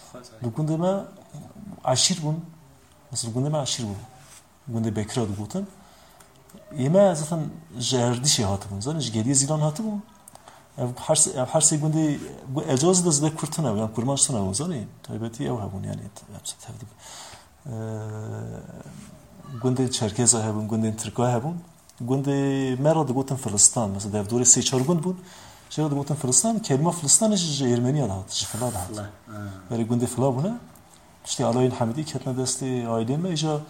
دو گنده ما عشیر بون مثلا گنده ما عشیر بون گنده بکرا دو گوتن ایما zaten جردیشی هات بون زنش گلی زیلان هات بون هر سی گنده اجازه دست به کرتنه یا کرمانشتنه بون زنی تایبتی او هبون یعنی تفضل گنده چرکزه هبون گنده ترکیه هبون گنده مرد گوتن فلسطین مثلا در دوره 3-4 گند بود چرا گوتن فلسطین کلمه فلسطینش ارمنی هات فلا هات برای گنده فلا بونه işte alayın hamidi ketne desti aileme ica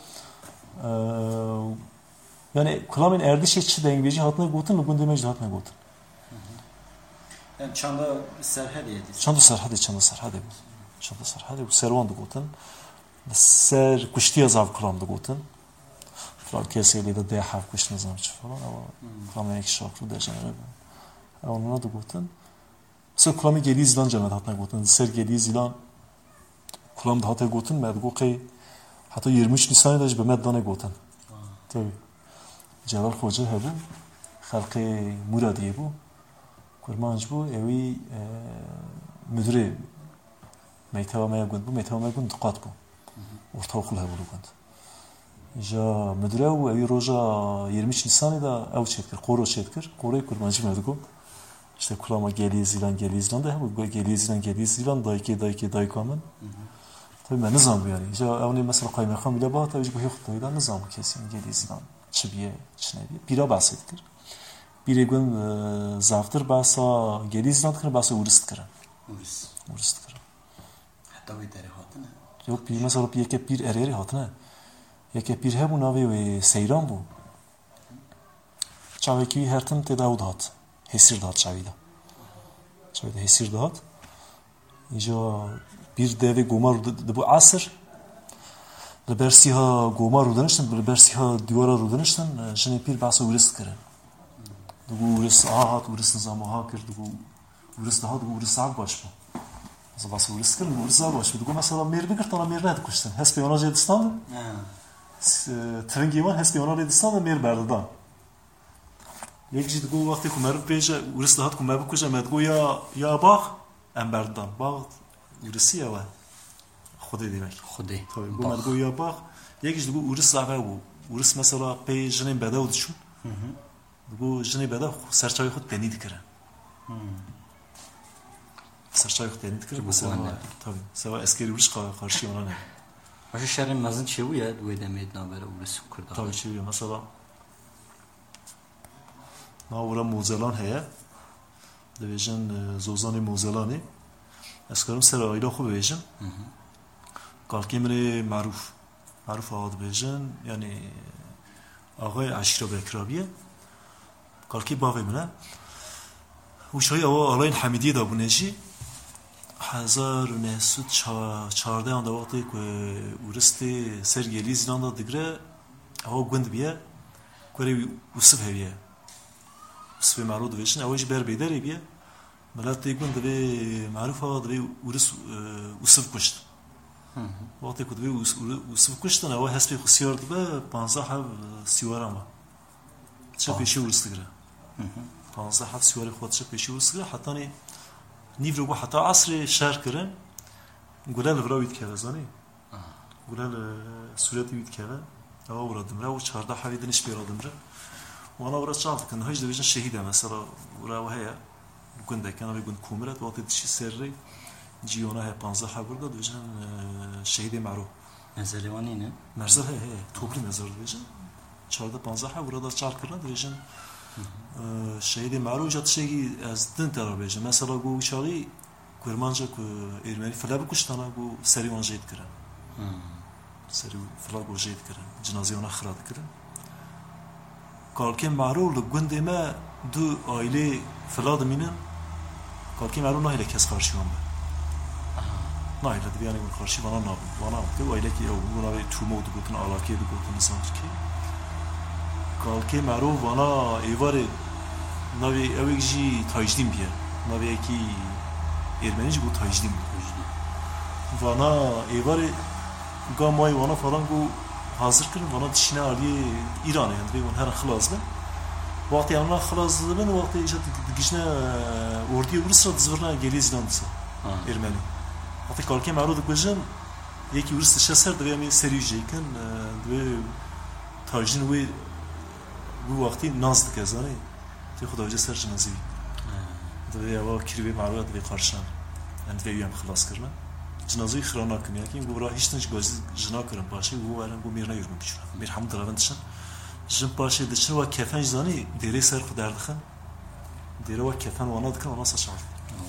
yani kulamin erdişe çi dengeci hatna gotun lugun demeci hatna gotun yani çanda serhadiydi çanda serhadi bu servan da gotun ser kuştiya zav kulam da gotun falan keseli de deha kuş nizam falan ama kulamin ek şakru da janre ona da gotun ser kulami geli izlan jamet hatna gotun ser geli izlan kulam da hatay gotun medgo qey hatta 23 Nisan'da به مدانه گوتن tabii Celal Hoca hebu halkı Muradiye bu kurmanç bu evi müdürü meytavamaya gund bu meytavamaya gund tıkat bu orta okul hebu gund ja müdüre bu evi roja 23 Nisan'da ev çetkir koro çetkir koroyu kurmançı medgo işte kulama geliye zilan da hebu geliye zilan daykamen tabii ben nizam bu yani. Ya evni mesela kaymakam bile bağ tabii bu hukuk da nizam kesin gelizden çibiye çnevi. Bira bahsettir. Bir gün zaftır basa gelizden kır basa urist kır. Urist kır. Hatta bir deri hatına. Yok bir mesela bir ereri hatına. Yeke bir he bu navi ve seyran bu. Çaveki her tım tedavud hat. Hesir dat çavida. Çavida hesir dat. İja bir deve gomar bu asır libersiha gomar udanıştın libersiha divara udanıştın jene bir basa urist kırın bu urist ahat urist zaman hakir bu urist daha bu urist sağ baş bu mesela basa urist kırın urist sağ baş bu mesela mer bir tane mer ne kuştun hespe ona jedistan tringi var hespe ona jedistan mer berdan yekjid bu vakti kumer peje urist daha kumer bu kuja medgo ya bak emberdan bak ورسی اوه خودی دیmek خودی tabii bu mergo ya bak yekişti bu uris zafer bu uris mesela pe jene beda udşun bu jene beda serçayı xud deni dikire serçayı xud deni dikire mesela tabii seva askeri uris karşı ona ne başı şerin mazın çevu ya bu demeydi böyle uris kurda tabii çevu mesela na ora mozalan heye devejin zozani mozalani اسکارم سر آیلا خوب بیشن کالکی مری معروف آد بیشن یعنی آقای عشیرا بکرابیه کالکی باقی منه وشای آلاین حمیدی دا بونشی 1914 آن دا وقتی که ورستی سرگیلی زیلان دا دیگره آقا گوند بیه کوری وصف هیه وصف معروف بیشن آقایش بر بیداری بیه ملت دیگون دوی معروف ها دوی ورس وصف کشت وقتی که دوی وصف کشتن اوه حسبی خسیار دوی 15 حب سیوارم با چه پیشی ورس دیگره 15 حب سیواری خود چه پیشی ورس دیگره حتی نیو رو با حتی عصر شهر کرن گلال وراوید که زانی گلال سوریتی وید که اوه ورادم را و 14 حبیدنش بیرادم را و انا وراد شعب کن هیچ دویشن شهیده مثلا وراو هیا گنده کنار گند کومرت وقتی دشی سری جیونا ه 15 حبرده دویشن شهید معروف مزلیوانی نه مرزه he toplu mezar دویشن 14-15 حبرده چار کردن دویشن شهید معروف جات شهی از دن ترا بیشن مثلا گو چاری کرمانجا کو ایرمنی فلا بکشتانا گو سری وان جید کردن سری فلا گو جید کردن جنازه اون خراد کردن کالکه معروف گنده ما دو aile فلاد مینن کالکی معلوم نه کس خارشیون به نه ایله دیگه اون خارشی وانا که aile که اونا تو مود گفتن علاقه دو گفتن انسان که کالکی معروف وانا ایوار نوی اویجی تایجدیم بیه نوی کی ایرمنیج بود تایجدیم وانا ایوار گامای وانا falan گو hazır کردن وانا دشینه عالی ایرانه یعنی به اون هر خلاص به وقتی آنها خلاص دادن وقتی ایشان دیگه اردی ورس را دزورنا گلیز دانسا ایرمنی وقتی کالکی معروض کجن یکی ورست شسر دوی می سریجی کن دوی تاجین وی وقتی ناز دکزانی تی خدا جه سر جنازی دوی اوا کریبی معروض دوی قارشان دوی هم خلاص کردن جنازی خرانا کنی که این گورا هیچ نش گازی جنا کردن باشه گو ورن گو میرنا یورم بیچون میر همون دراوندشن جن باشه دچن و کفن زانی دیری سر خود دردخن دیره و کفن وانا دکن وانا سشال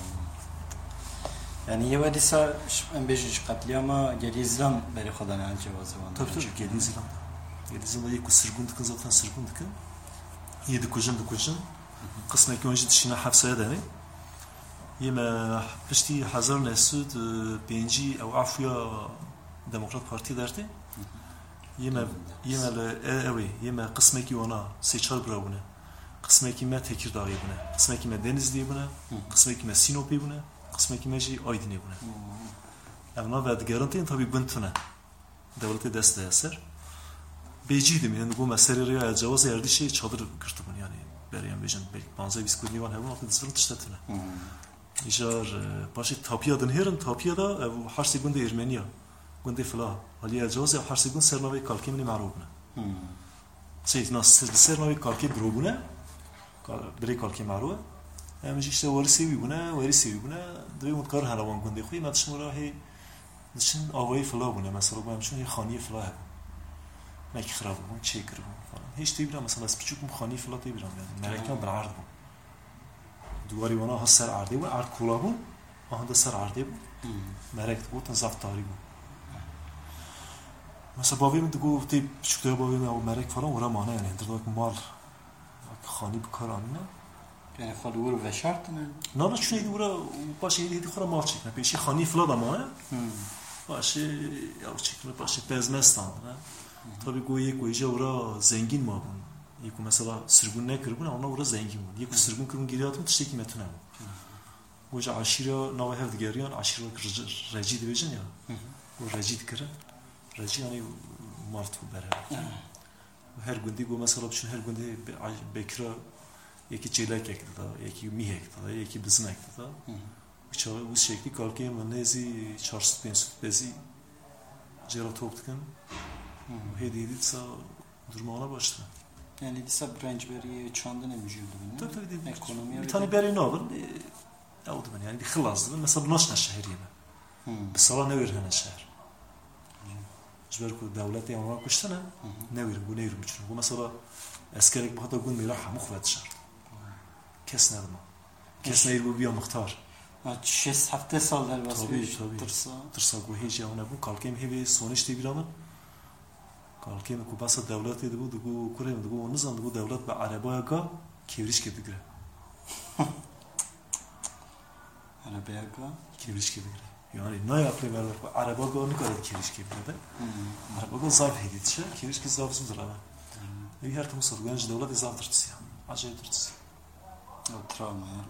يعني هي ودي صار ام بيجي قبل يوم جليزلام بري خدنا على الجواز وان tabii Gelizlanda یک سرگون دکن zaten سرگون دکن یه دکوجن قسمه که اونجا دشینا حفصه داره یه ما پشتی 1905 او عفویا دموکرات پارتی دارته یه ما قسمه که اونا سه چهار برابونه قسمه که ما تکیرداغی بونه قسمه که ما دنیزلی بونه قسمه که ما سینوپی بونه قسمه که ما جی آیدینی بونه اونا بعد گارانتی tabii بنتونه devlete desteği eser. Beyciydim yani bu meseleleri ya cevaz yerdişi çadır kırtımın yani beriyem bejin belki banza bisküvi var hemen altı dizvırın tiştetine. İjar başı tapiyadın herin tapiyada bu her segunde Ermeniya günde fla haliye cevaz ya her sekund sernavi kalkimini marubne. Şey nasıl sernavi kalki brobune biri kalki maru. Hem işte varisi bune دوی متکار هنوان گنده خوی متشمورا هی دشن آوای فلا بونه مثلا با همچون یه خانی فلا هم مکی خراب بون چه کرد بون هیچ تیبرم مثلا از پیچوک خانی فلا تیبرم یعنی مرکم بر عرض بون دواری وانا ها سر عرضی بون عرض کولا بون آهن ده سر عرضی بون مرکت بود تنزاف تاری بون مثلا باوی من دگو تی پیچوک ده باوی من او مرک فرام ورا مانه یعنی اندرداک مال خانی بکار آمینه يعني خلور و شرط نه چون ایدی ورا باشه ایدی خورا مال چکنه پیشی خانی فلا دمانه باشه یا چکنه باشه پزمستان نه tabii goye goyca ora zengin mi abun yeko mesela sırgun ne kırbun ona ora zengin mi yeko sırgun kırbun giriyatım tişteki metune mi goyca aşira nava hev digeriyan aşira reci dibecin ya o reci dikere reci yani martu bere her gündi go mesela bütün her gündi bekra yeki çelek ekti da yeki mih ekti da yeki bizim ekti da bu şekli kalkıya manezi çarşı pensut bezi cera toptukan hediydi sa durmana başladı. Yani disa branch beri çanda ne müjüldü bunu? Tabii ekonomiye bir tane beri ne var? Oldu ben yani bir xilazdı. Mesela naşna şehriyeme. Bir sala ne verhene şehir. Jber ku devleti ama kuştana ne verir bu ne verir için. Bu mesela askerlik bu hatta gün miraha muhvet şart. Kes nerede? Kes ne bu bir muhtar. Şes hafta sallar bas bir tırsa bu hiç ya ona bu kalkem hebi sonuçta bir ama kalkem ku basa devleti de bu kurem de bu nizam bu devlet be arabaya ga kevriş kedigre. Arabaya ga kevriş kedigre. Yani ne yapıyor böyle araba ga ne kadar kevriş kedigre. Araba ga zaf hediyse kevriş ki zafsızdır ama. Bir her türlü sorgulanıcı devlet zafdır ya. Acayip tırtısı. O travma ya.